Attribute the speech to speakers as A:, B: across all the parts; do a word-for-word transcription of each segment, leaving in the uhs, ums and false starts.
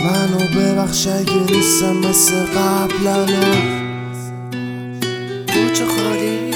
A: منو ببخش اگه نیستم مثل قبلنو کوچه خالی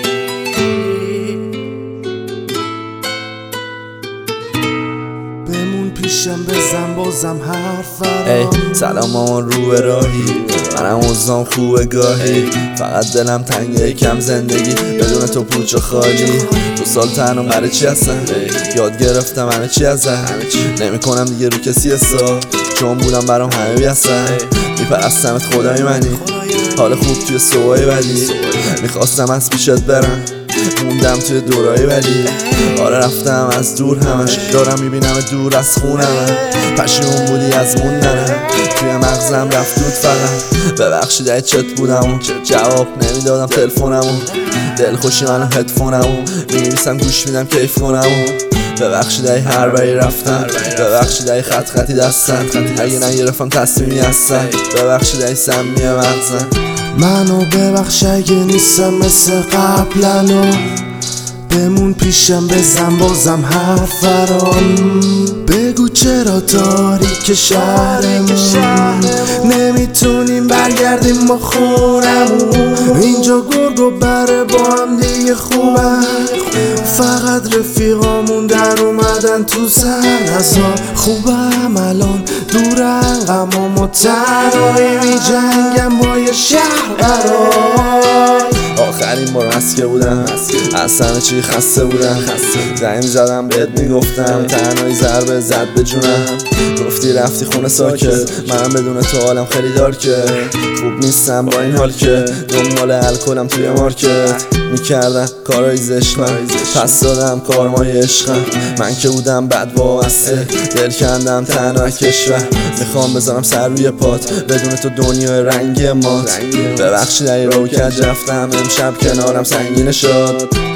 A: بمون پیشم بزن بازم حرف
B: ای سلام مامان رو به راهی منم اوزام خوبه گاهی فقط دلم تنگه یکم زندگی بدون تو پوچ و خالی دو سال تنها برای چی هستن یاد گرفتم همه چی ازن نمی کنم دیگه رو کسی حساب چون بودم برام همه بی هستن میپرستمت خدای منی حال خوب توی صبحای ولی میخواستم از پیشت برم موندم توی دورایی ولی آره رفتم از دور همش دارم میبینم دور از خونم پشیمون بودی از موندنم توی مغزم رفت دود فقط ببخشید ای چت بودم جواب نمیدادم تلفنمو دلخوشی منو هدفونمو می‌نویسم گوش میدم کیف کنم ببخشید ای هر بری رفتم ببخشید ای خط خطی دستم اگه نگرفتم تصمیمی هستم ببخشید ای سمی مغزم
A: منو ببخش اگه نیستم مثل قبلنو بمون پیشم بزن بازم حرف فرام بگو چرا تاریک شهرمون نمیتونیم برگردیم با خونمون اینجا گرگ و بره با هم دیگه خوبن فقط رفیقامون در اومدن تو سر نزا خوبم الان دورن غمام و تنهایی می جنگم با یه شهر برای
B: آخرین بار مسکه بودم از همه چی خسته بودم زنگ زدم بهت میگفتم تنهایی ضربه زد به جونم گفتی رفتی خونه ساکت منم بدون تو حالم خیلی دارکه خوب نیستم با این حال که دنبال الکلم توی مارکت میکردم کارای زشتم پس دادم کارمای عشقم من که بودم بد وابسته دل کندم تنها کشور میخوام بذارم سر روی پات بدون تو دنیای رنگی مات ببخشید ای رو کج رفتم امشب کنارم سنگین شد